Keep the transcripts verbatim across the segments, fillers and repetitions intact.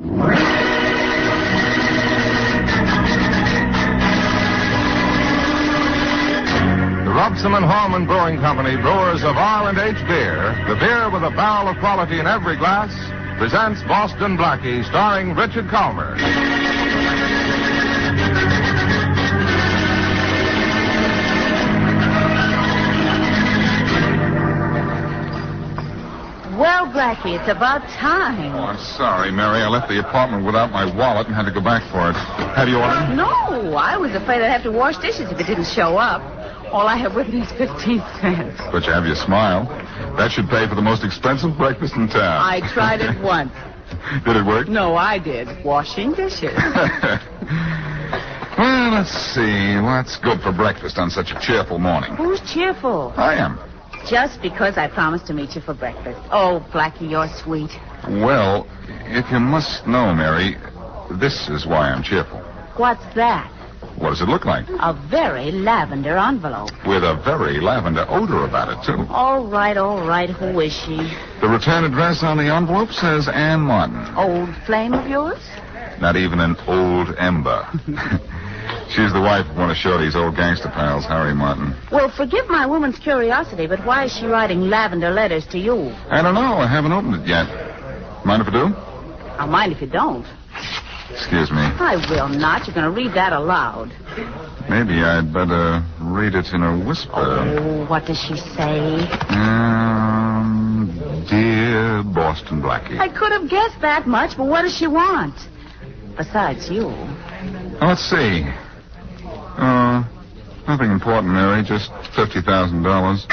The Robson and Horman Brewing Company, brewers of R and H Beer, the beer with a barrel of quality in every glass, presents Boston Blackie, starring Richard Calmer. Well, Blackie, it's about time. Oh, I'm sorry, Mary. I left the apartment without my wallet and had to go back for it. Have you ordered? No, I was afraid I'd have to wash dishes if it didn't show up. All I have with me is fifteen cents. But you have your smile. That should pay for the most expensive breakfast in town. I tried it once. Did it work? No, I did. Washing dishes. Well, let's see. What's good for breakfast on such a cheerful morning? Who's cheerful? I am. Just because I promised to meet you for breakfast. Oh, Blackie, you're sweet. Well, if you must know, Mary, this is why I'm cheerful. What's that? What does it look like? A very lavender envelope. With a very lavender odor about it, too. All right, all right. Who is she? The return address on the envelope says Ann Martin. Old flame of yours? Not even an old ember. She's the wife of one of Shorty's old gangster pals, Harry Martin. Well, forgive my woman's curiosity, but why is she writing lavender letters to you? I don't know. I haven't opened it yet. Mind if I do? I'll mind if you don't. Excuse me. I will not. You're going to read that aloud. Maybe I'd better read it in a whisper. Oh, what does she say? Um, dear Boston Blackie. I could have guessed that much, but what does she want? Besides you. Now, let's see. Uh, nothing important, Mary. Just fifty thousand dollars.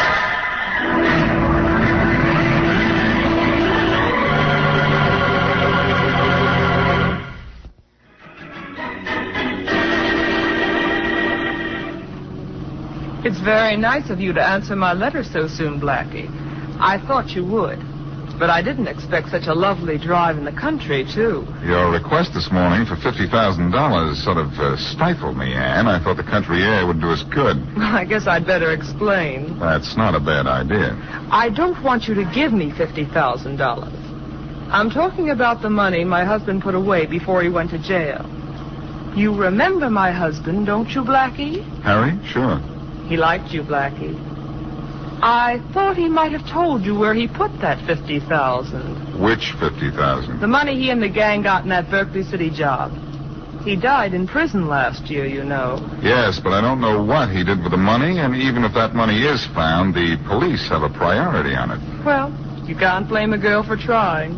It's very nice of you to answer my letter so soon, Blackie. I thought you would. But I didn't expect such a lovely drive in the country, too. Your request this morning for fifty thousand dollars sort of uh, stifled me, Ann. I thought the country air would do us good. Well, I guess I'd better explain. That's not a bad idea. I don't want you to give me fifty thousand dollars. I'm talking about the money my husband put away before he went to jail. You remember my husband, don't you, Blackie? Harry? Sure. He liked you, Blackie. I thought he might have told you where he put that fifty thousand dollars. Which fifty thousand dollars? The money he and the gang got in that Berkeley City job. He died in prison last year, you know. Yes, but I don't know what he did with the money, and even if that money is found, the police have a priority on it. Well, you can't blame a girl for trying.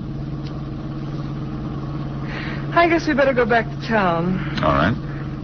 I guess we better go back to town. All right.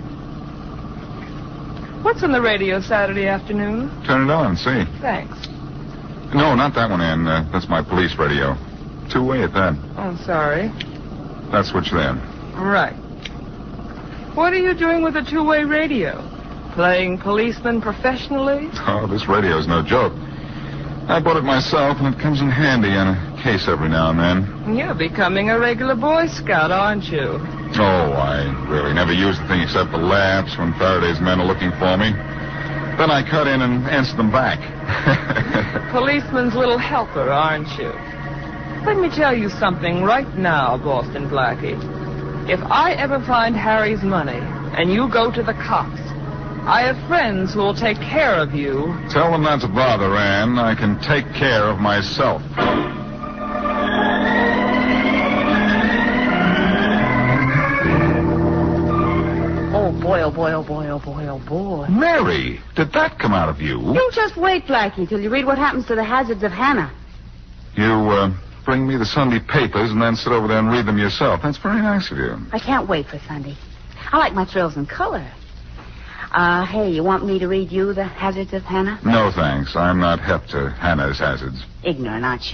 What's on the radio Saturday afternoon? Turn it on and see. Thanks. No, not that one, Ann. Uh, that's my police radio. Two-way at that. Oh, sorry. That's switch there. Right. What are you doing with a two-way radio? Playing policeman professionally? Oh, this radio's no joke. I bought it myself, and it comes in handy on a case every now and then. You're becoming a regular Boy Scout, aren't you? Oh, I really never use the thing except for laughs when Faraday's men are looking for me. Then I cut in and answer them back. Policeman's little helper, aren't you? Let me tell you something right now, Boston Blackie. If I ever find Harry's money and you go to the cops, I have friends who will take care of you. Tell them not to bother, Ann. I can take care of myself. Oh, boy, oh, boy, oh, boy, oh, boy, oh, boy. Mary, did that come out of you? You just wait, Blackie, till you read what happens to the hazards of Hannah. You, uh, bring me the Sunday papers and then sit over there and read them yourself. That's very nice of you. I can't wait for Sunday. I like my thrills in color. Uh, hey, you want me to read you the hazards of Hannah? No, thanks. I'm not hep to Hannah's hazards. Ignorant, aren't you?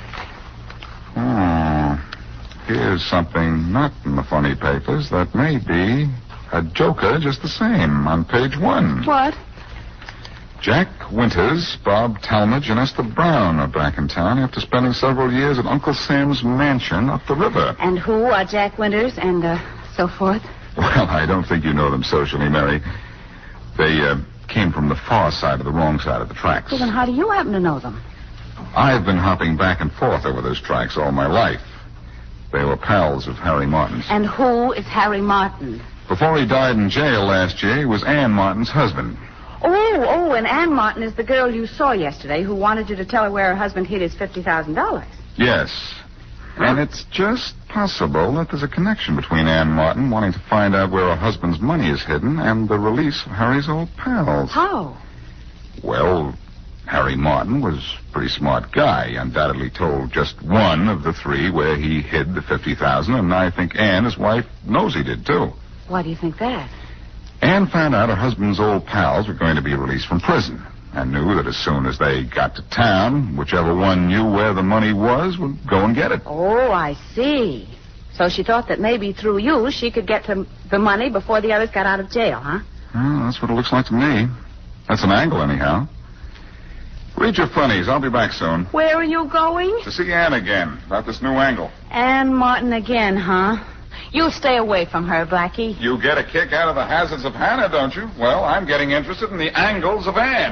Oh, here's something not in the funny papers that may be a joker just the same on page one. What? Jack Winters, Bob Talmadge, and Esther Brown are back in town after spending several years at Uncle Sam's mansion up the river. And who are Jack Winters and, uh, so forth? Well, I don't think you know them socially, Mary. They, uh, came from the far side of the wrong side of the tracks. Well, then how do you happen to know them? I've been hopping back and forth over those tracks all my life. They were pals of Harry Martin's. And who is Harry Martin? Before he died in jail last year, he was Ann Martin's husband. Oh, oh, and Ann Martin is the girl you saw yesterday who wanted you to tell her where her husband hid his fifty thousand dollars. Yes. And it's just possible that there's a connection between Ann Martin wanting to find out where her husband's money is hidden and the release of Harry's old pals. How? Well, Harry Martin was a pretty smart guy. He undoubtedly told just one of the three where he hid the fifty thousand dollars, and I think Ann, his wife, knows he did, too. Why do you think that? Ann found out her husband's old pals were going to be released from prison and knew that as soon as they got to town, whichever one knew where the money was would go and get it. Oh, I see. So she thought that maybe through you she could get to the money before the others got out of jail, huh? Well, that's what it looks like to me. That's an angle, anyhow. Read your funnies. I'll be back soon. Where are you going? To see Ann again about this new angle. Ann Martin again, huh? You stay away from her, Blackie. You get a kick out of the hazards of Hannah, don't you? Well, I'm getting interested in the angles of Ann.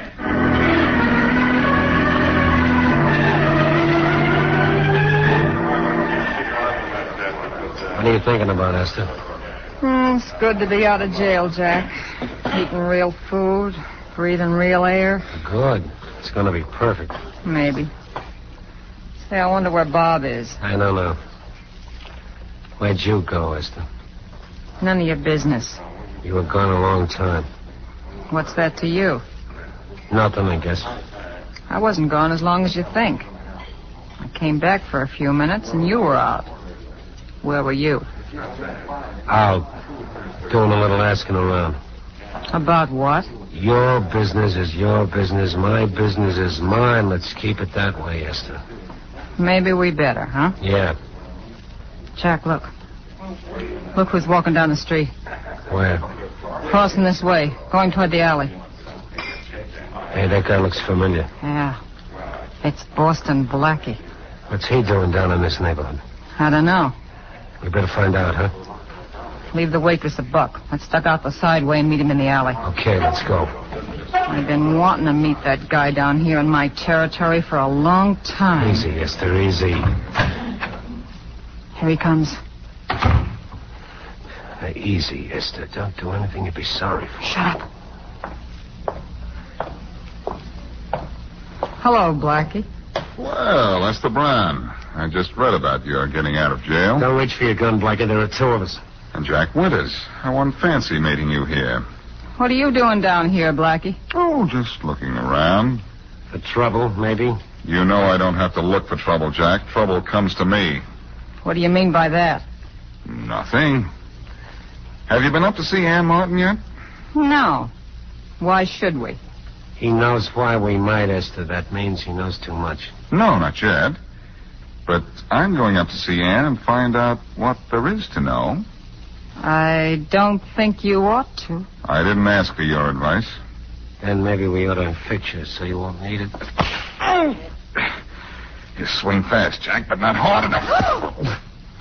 What are you thinking about, Esther? Mm, it's good to be out of jail, Jack. Eating real food, breathing real air. Good. It's going to be perfect. Maybe. Say, I wonder where Bob is. I don't know. Where'd you go, Esther? None of your business. You were gone a long time. What's that to you? Nothing, I guess. I wasn't gone as long as you think. I came back for a few minutes and you were out. Where were you? Out. Doing a little asking around. About what? Your business is your business. My business is mine. Let's keep it that way, Esther. Maybe we better, huh? Yeah. Jack, look. Look who's walking down the street. Where? Crossing this way, going toward the alley. Hey, that guy looks familiar. Yeah. It's Boston Blackie. What's he doing down in this neighborhood? I don't know. We better find out, huh? Leave the waitress a buck. Let's duck out the side way and meet him in the alley. Okay, let's go. I've been wanting to meet that guy down here in my territory for a long time. Easy, Esther, easy. Here he comes. Uh, easy, Esther. Don't do anything you'd be sorry for. Shut up. Hello, Blackie. Well, Esther Brown. I just read about your getting out of jail. Don't reach for your gun, Blackie. There are two of us. And Jack Winters. I won't fancy meeting you here. What are you doing down here, Blackie? Oh, just looking around. For trouble, maybe? You know I don't have to look for trouble, Jack. Trouble comes to me. What do you mean by that? Nothing. Have you been up to see Ann Martin yet? No. Why should we? He knows why we might, Esther. That means he knows too much. No, not yet. But I'm going up to see Ann and find out what there is to know. I don't think you ought to. I didn't ask for your advice. Then maybe we ought to fix you so you won't need it. You swing fast, Jack, but not hard enough.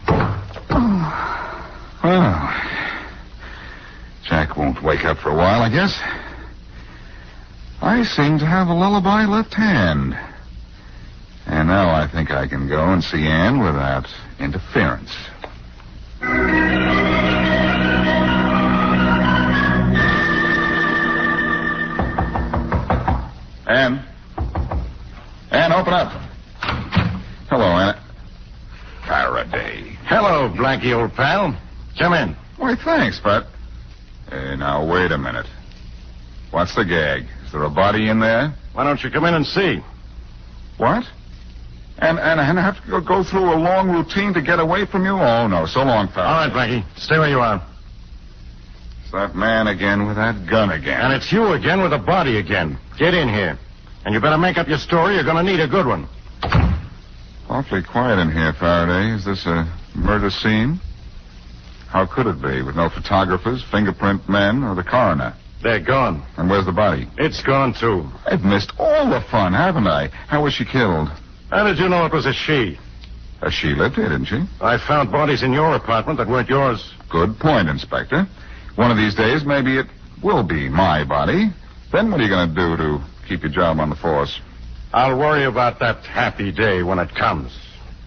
Well, Jack won't wake up for a while, I guess. I seem to have a lullaby left hand. And now I think I can go and see Ann without interference. Ann? Ann, open up. Hello, Ann. Faraday. Hello, Blackie, old pal. Come in. Why, thanks, but... Hey, now, wait a minute. What's the gag? Is there a body in there? Why don't you come in and see? What? And and, and I have to go, go through a long routine to get away from you? Oh, no. So long, Faraday. All right, Blackie. Stay where you are. It's that man again with that gun again. And it's you again with a body again. Get in here. And you better make up your story. You're going to need a good one. Awfully quiet in here, Faraday. Is this a murder scene? How could it be, with no photographers, fingerprint men, or the coroner? They're gone. And where's the body? It's gone, too. I've missed all the fun, haven't I? How was she killed? How did you know it was a she? Uh, she lived here, didn't she? I found bodies in your apartment that weren't yours. Good point, Inspector. One of these days, maybe it will be my body. Then what are you going to do to keep your job on the force? I'll worry about that happy day when it comes.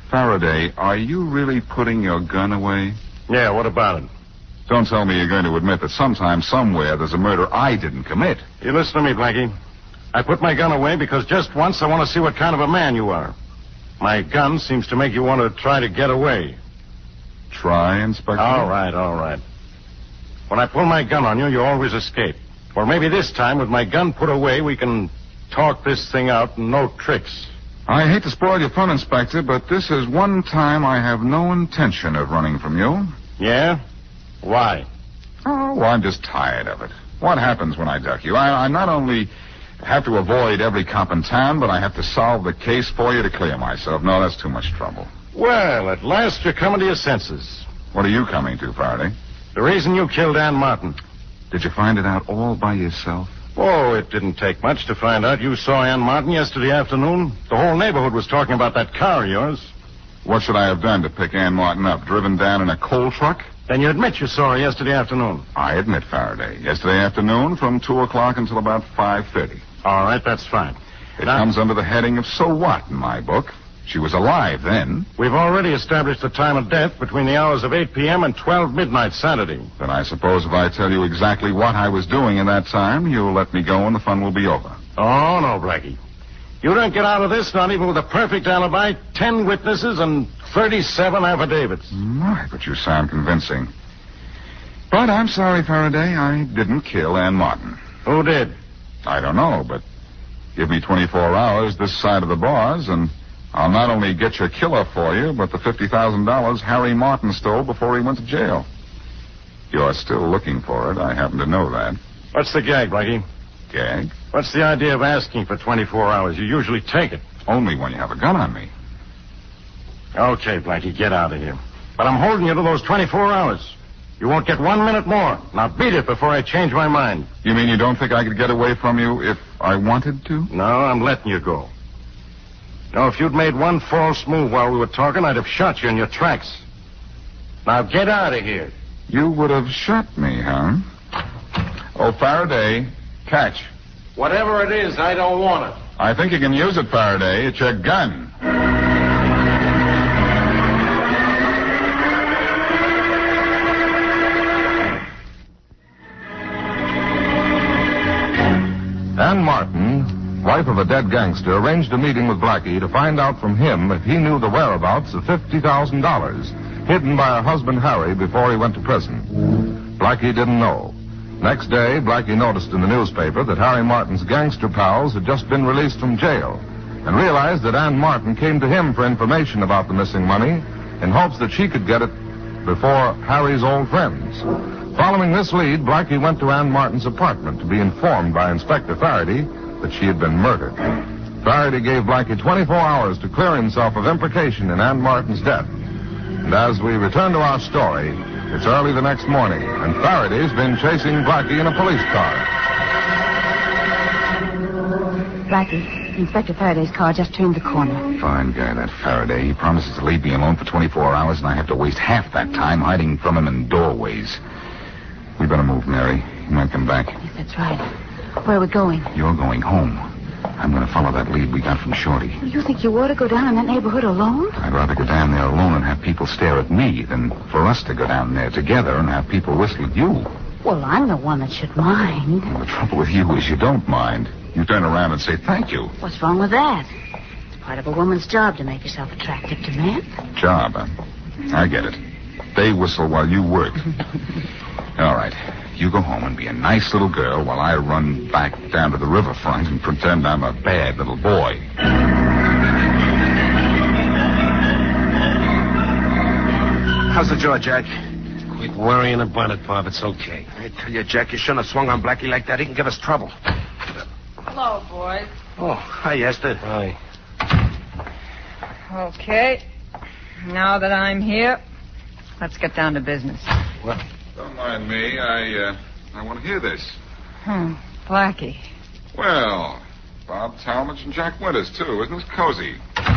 Faraday, are you really putting your gun away? Yeah, what about it? Don't tell me you're going to admit that sometime, somewhere, there's a murder I didn't commit. You listen to me, Blackie. I put my gun away because just once I want to see what kind of a man you are. My gun seems to make you want to try to get away. Try, Inspector? All right, all right. When I pull my gun on you, you always escape. Well, maybe this time, with my gun put away, we can talk this thing out and no tricks. I hate to spoil your fun, Inspector, but this is one time I have no intention of running from you. Yeah? Why? Oh, well, I'm just tired of it. What happens when I duck you? I, I not only have to avoid every cop in town, but I have to solve the case for you to clear myself. No, that's too much trouble. Well, at last you're coming to your senses. What are you coming to, Faraday? The reason you killed Ann Martin. Did you find it out all by yourself? Oh, it didn't take much to find out. You saw Ann Martin yesterday afternoon. The whole neighborhood was talking about that car of yours. What should I have done to pick Ann Martin up? Driven down in a coal truck? Then you admit you saw her yesterday afternoon. I admit, Faraday. Yesterday afternoon from two o'clock until about five thirty. All right, that's fine. It Now, comes under the heading of so what in my book. She was alive then. we've already established the time of death between the hours of eight p.m. and twelve midnight Saturday. Then I suppose if I tell you exactly what I was doing in that time, you'll let me go and the fun will be over. Oh, no, Blackie. You don't get out of this, not even with a perfect alibi, ten witnesses, and thirty-seven affidavits. My, but you sound convincing. But I'm sorry, Faraday. I didn't kill Ann Martin. Who did? I don't know, but give me twenty-four hours this side of the bars, and I'll not only get your killer for you, but the fifty thousand dollars Harry Martin stole before he went to jail. You're still looking for it. I happen to know that. What's the gag, Blackie? Gag? What's the idea of asking for twenty-four hours? You usually take it. Only when you have a gun on me. Okay, Blackie, get out of here. But I'm holding you to those twenty-four hours. You won't get one minute more. Now beat it before I change my mind. You mean you don't think I could get away from you if I wanted to? No, I'm letting you go. No, if you'd made one false move while we were talking, I'd have shot you in your tracks. Now get out of here. You would have shot me, huh? Oh, Faraday, catch. Whatever it is, I don't want it. I think you can use it, Faraday. It's your gun. Ann Martin, wife of a dead gangster, arranged a meeting with Blackie to find out from him if he knew the whereabouts of fifty thousand dollars hidden by her husband Harry before he went to prison. Blackie didn't know. Next day, Blackie noticed in the newspaper that Harry Martin's gangster pals had just been released from jail and realized that Ann Martin came to him for information about the missing money in hopes that she could get it before Harry's old friends. Following this lead, Blackie went to Ann Martin's apartment to be informed by Inspector Faraday that she had been murdered. Faraday gave Blackie twenty-four hours to clear himself of implication in Ann Martin's death. And as we return to our story, it's early the next morning, and Faraday's been chasing Blackie in a police car. Blackie, Inspector Faraday's car just turned the corner. Fine guy, that Faraday. He promises to leave me alone for twenty-four hours, and I have to waste half that time hiding from him in doorways. We better move, Mary. He might come back. Yes, that's right. Where are we going? You're going home. I'm going to follow that lead we got from Shorty. You think you ought to go down in that neighborhood alone? I'd rather go down there alone and have people stare at me than for us to go down there together and have people whistle at you. Well, I'm the one that should mind. Well, the trouble with you is you don't mind. You turn around and say thank you. What's wrong with that? It's part of a woman's job to make herself attractive to men. Job, huh? I get it. They whistle while you work. All right. You go home and be a nice little girl while I run back down to the riverfront and pretend I'm a bad little boy. How's the jaw, Jack? Quit worrying about it, Bob. It's okay. I tell you, Jack, you shouldn't have swung on Blackie like that. He can give us trouble. Hello, boys. Oh, hi, Esther. Hi. Okay. Now that I'm here, let's get down to business. What? Don't mind me. I, uh, I want to hear this. Hmm. Blackie. Well, Bob Talmadge and Jack Winters, too. Isn't this cozy?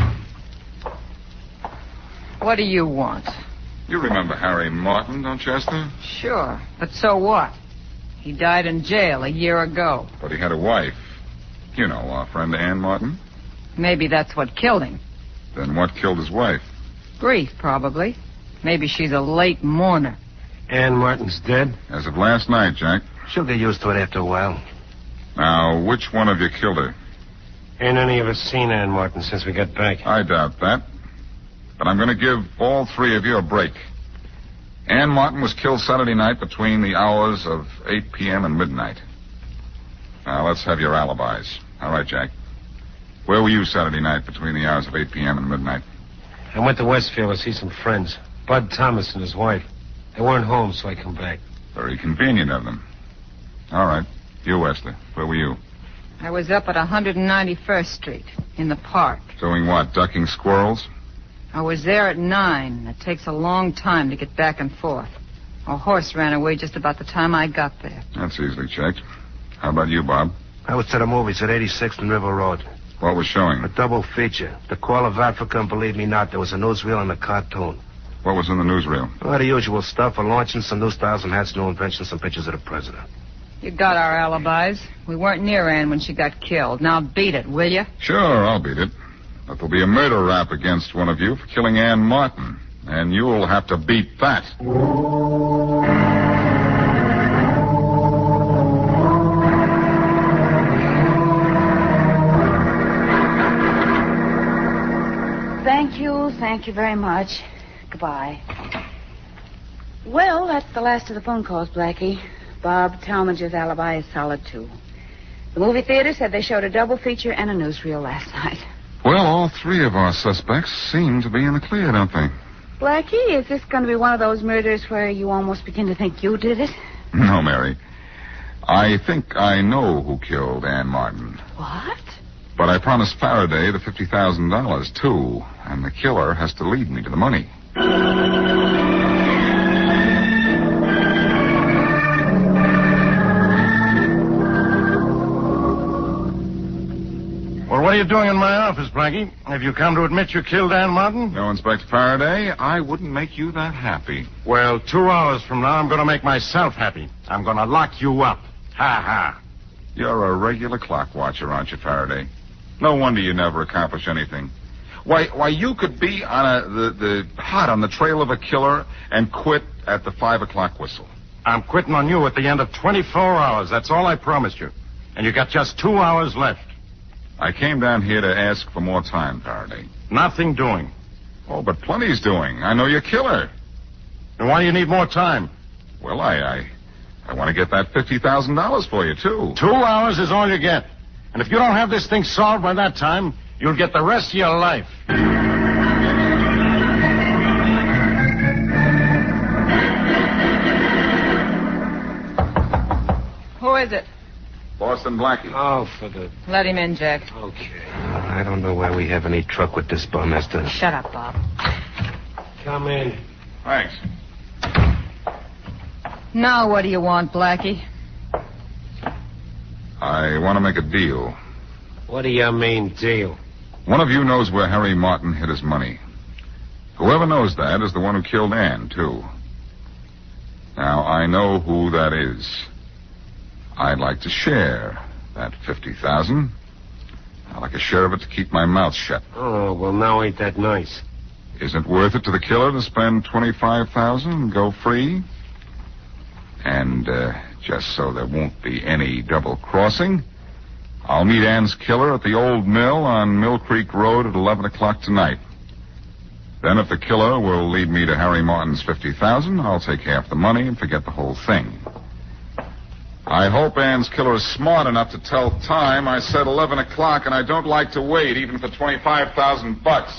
What do you want? You remember Harry Martin, don't you, Esther? Sure. But so what? He died in jail a year ago. But he had a wife. You know, our friend Ann Martin. Maybe that's what killed him. Then what killed his wife? Grief, probably. Maybe she's a late mourner. Ann Martin's dead? As of last night, Jack. She'll get used to it after a while. Now, which one of you killed her? Ain't any of us seen Ann Martin since we got back. I doubt that. But I'm going to give all three of you a break. Ann Martin was killed Saturday night between the hours of eight p.m. and midnight. Now, let's have your alibis. All right, Jack. Where were you Saturday night between the hours of eight p.m. and midnight? I went to Westfield to see some friends. Bud Thomas and his wife. They weren't home, so I come back. Very convenient of them. All right. You, Wesley. Where were you? I was up at one ninety-first Street, in the park. Doing what? Ducking squirrels? I was there at nine. It takes a long time to get back and forth. A horse ran away just about the time I got there. That's easily checked. How about you, Bob? I was to the movies at eighty-sixth and River Road. What was showing? A double feature. The Call of Africa, and believe me not, there was a newsreel and a cartoon. What was in the newsreel? Well, the usual stuff, a launching, some new styles and hats, new inventions, some pictures of the president. You got our alibis. We weren't near Ann when she got killed. Now beat it, will you? Sure, I'll beat it. But there'll be a murder rap against one of you for killing Ann Martin. And you'll have to beat that. Thank you. Thank you very much. Goodbye. Well, that's the last of the phone calls, Blackie. Bob Talmadge's alibi is solid, too. The movie theater said they showed a double feature and a newsreel last night. Well, all three of our suspects seem to be in the clear, don't they? Blackie, is this going to be one of those murders where you almost begin to think you did it? No, Mary. I think I know who killed Ann Martin. What? But I promised Faraday the fifty thousand dollars, too. And the killer has to lead me to the money. Well, what are you doing in my office, Blackie? Have you come to admit you killed Ann Martin? No, Inspector Faraday, I wouldn't make you that happy. Well, two hours from now, I'm going to make myself happy. I'm going to lock you up. Ha ha. You're a regular clock watcher, aren't you, Faraday? No wonder you never accomplish anything. Why, why, you could be on a the, the hot on the trail of a killer and quit at the five o'clock whistle. I'm quitting on you at the end of twenty-four hours. That's all I promised you. And you got just two hours left. I came down here to ask for more time, Faraday. Nothing doing. Oh, but plenty's doing. I know you're killer. And why do you need more time? Well, I, I, I want to get that fifty thousand dollars for you, too. Two hours is all you get. And if you don't have this thing solved by that time, you'll get the rest of your life. Who is it? Boston Blackie. Oh, for the... Let him in, Jack. Okay. I don't know why we have any truck with this bum, Esther. Shut up, Bob. Come in. Thanks. Now what do you want, Blackie? I want to make a deal. What do you mean, deal? One of you knows where Harry Martin hid his money. Whoever knows that is the one who killed Ann, too. Now, I know who that is. I'd like to share that fifty thousand. I'd like a share of it to keep my mouth shut. Oh, well, now ain't that nice. Isn't it worth it to the killer to spend twenty-five thousand and go free? And, uh, just so there won't be any double crossing, I'll meet Ann's killer at the old mill on Mill Creek Road at eleven o'clock tonight. Then if the killer will lead me to Harry Martin's fifty thousand, I'll take half the money and forget the whole thing. I hope Ann's killer is smart enough to tell time. I said eleven o'clock, and I don't like to wait, even for twenty-five thousand bucks.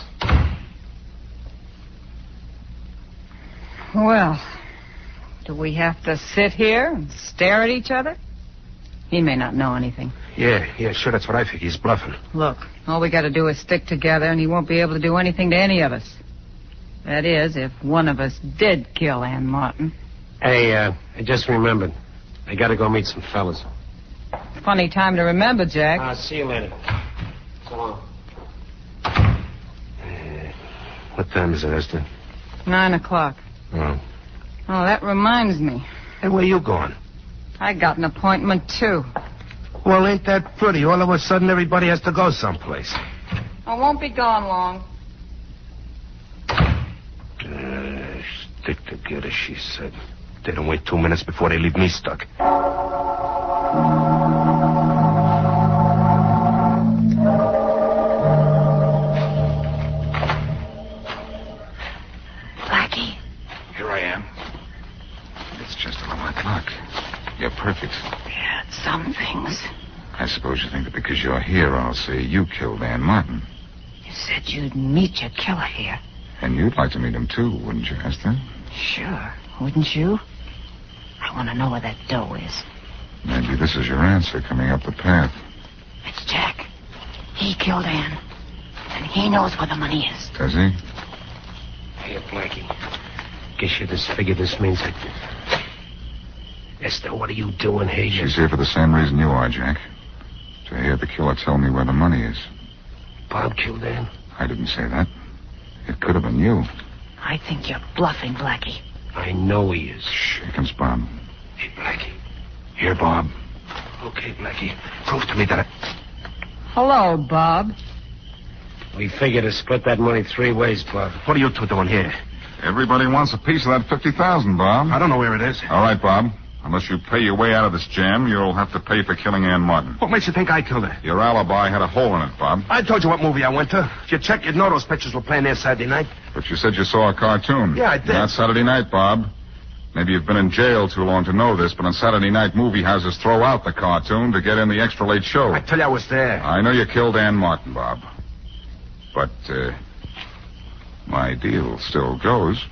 Well, do we have to sit here and stare at each other? He may not know anything. Yeah, yeah, sure, that's what I think. He's bluffing. Look, all we got to do is stick together, and he won't be able to do anything to any of us. That is, if one of us did kill Ann Martin. Hey, uh, I just remembered. I gotta go meet some fellas. Funny time to remember, Jack. I'll see you later. So long. Uh, what time is it, Esther? Nine o'clock. Oh. Oh, that reminds me. Hey, where you going? I got an appointment, too. Well, ain't that pretty? All of a sudden, everybody has to go someplace. I won't be gone long. Stick together, she said. They don't wait two minutes before they leave me stuck. Blackie. Here I am. It's just eleven o'clock. You're perfect. Yeah, some things. I suppose you think that because you're here, I'll say you killed Ann Martin. You said you'd meet your killer here. And you'd like to meet him, too, wouldn't you, Esther? Sure, wouldn't you? I want to know where that dough is. Maybe this is your answer coming up the path. It's Jack. He killed Ann. And he knows where the money is. Does he? Here, Blackie. Guess you just figured this means that... Esther, what are you doing here? She's here for the same reason you are, Jack. To hear the killer tell me where the money is. Bob killed Ann? I didn't say that. It could have been you. I think you're bluffing, Blackie. I know he is. Shakens, Bob. Hey, Blackie. Here, Bob. Okay, Blackie. Prove to me that I... Hello, Bob. We figure to split that money three ways, Bob. What are you two doing here? Everybody wants a piece of that fifty thousand dollars, Bob. I don't know where it is. All right, Bob. Unless you pay your way out of this jam, you'll have to pay for killing Ann Martin. What makes you think I killed her? Your alibi had a hole in it, Bob. I told you what movie I went to. If you check, you'd know those pictures were playing there Saturday night. But you said you saw a cartoon. Yeah, I did. Not Saturday night, Bob. Maybe you've been in jail too long to know this, but on Saturday night, movie houses throw out the cartoon to get in the extra late show. I tell you I was there. I know you killed Ann Martin, Bob. But, uh, my deal still goes.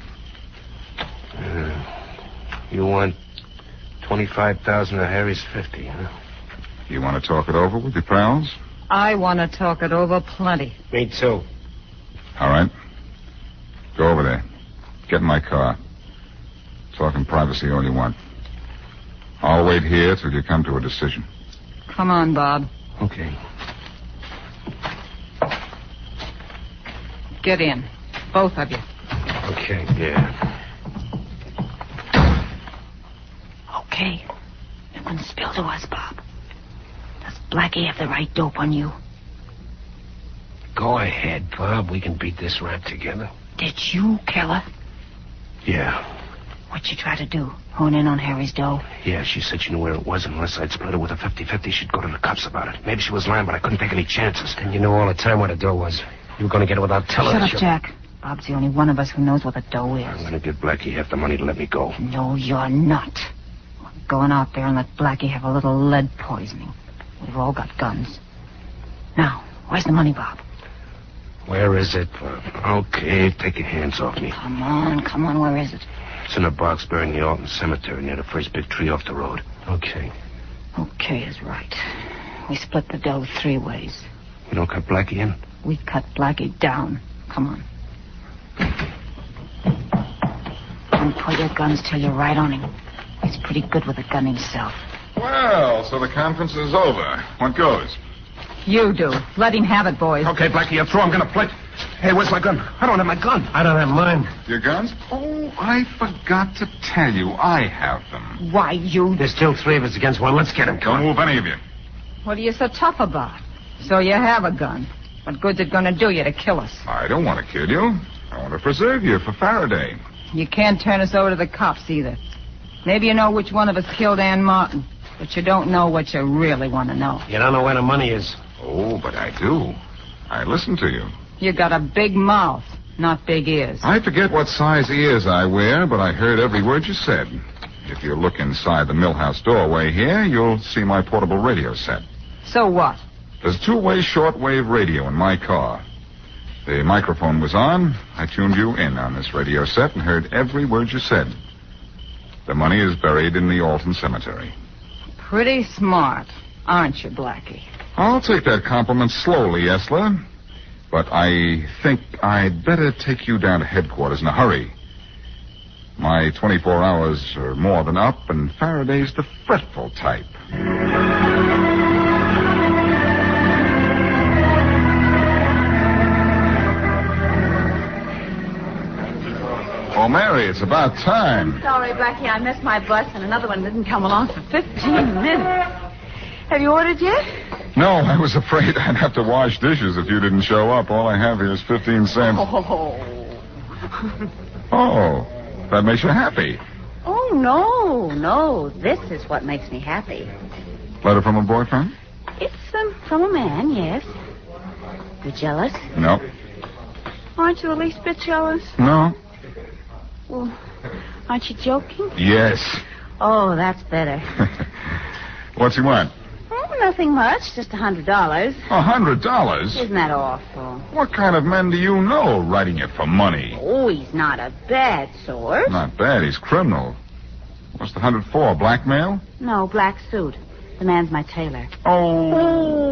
Uh, you want twenty-five thousand of Harry's fifty, huh? You want to talk it over with your pals? I want to talk it over plenty. Me too. All right. Go over there. Get in my car. Talk in privacy all you want. I'll wait here till you come to a decision. Come on, Bob. Okay. Get in. Both of you. Okay, yeah. Okay. Nothing spill to us, Bob. Does Blackie have the right dope on you? Go ahead, Bob. We can beat this rap together. Did you kill her? Yeah. What'd you try to do? Hone in on Harry's dough? Yeah, she said she knew where it was, and unless I'd split it with a fifty-fifty, she'd go to the cops about it. Maybe she was lying, but I couldn't take any chances. And you knew all the time where the dough was. You were going to get it without telling Shut us. up, Jack. Bob's the only one of us who knows what the dough is. I'm going to give Blackie half the money to let me go. No, you're not. We're going out there and let Blackie have a little lead poisoning. We've all got guns. Now, where's the money, Bob? Where is it, Bob? Okay, take your hands off me. Come on, come on, where is it? It's in a box buried in the Alton Cemetery near the first big tree off the road. Okay. Okay is right. We split the dough three ways. You don't cut Blackie in? We cut Blackie down. Come on. Don't pull your guns till you're right on him. He's pretty good with a gun himself. Well, so the conference is over. What goes? You do. Let him have it, boys. Okay, Blackie, you're through. I'm going to play. Hey, where's my gun? I don't have my gun. I don't have mine. Your guns? Oh, I forgot to tell you. I have them. Why, you... There's still three of us against one. Let's get him. Come Don't on. move any of you. What are you so tough about? So you have a gun. What good's it going to do you to kill us? I don't want to kill you. I want to preserve you for Faraday. You can't turn us over to the cops either. Maybe you know which one of us killed Ann Martin, but you don't know what you really want to know. You don't know where the money is. Oh, but I do. I listen to you. You got a big mouth, not big ears. I forget what size ears I wear, but I heard every word you said. If you look inside the millhouse doorway here, you'll see my portable radio set. So what? There's a two-way shortwave radio in my car. The microphone was on. I tuned you in on this radio set and heard every word you said. The money is buried in the Alton Cemetery. Pretty smart, aren't you, Blackie? I'll take that compliment slowly, Esla. But I think I'd better take you down to headquarters in a hurry. My twenty-four hours are more than up, and Faraday's the fretful type. Oh, Mary, it's about time. Sorry, Blackie, I missed my bus, and another one didn't come along for fifteen minutes. Have you ordered yet? No, I was afraid I'd have to wash dishes if you didn't show up. All I have here is fifteen cents. Oh. Oh. That makes you happy. Oh, no, no. This is what makes me happy. Letter from a boyfriend? It's um, from a man, yes. You jealous? No. Aren't you the least bit jealous? No. Well, aren't you joking? Yes. Oh, that's better. What's he want? Oh, nothing much. Just a hundred dollars. A hundred dollars? Isn't that awful? What kind of men do you know writing it for money? Oh, he's not a bad sort. Not bad. He's criminal. What's the hundred for? Blackmail? No, black suit. The man's my tailor. Oh.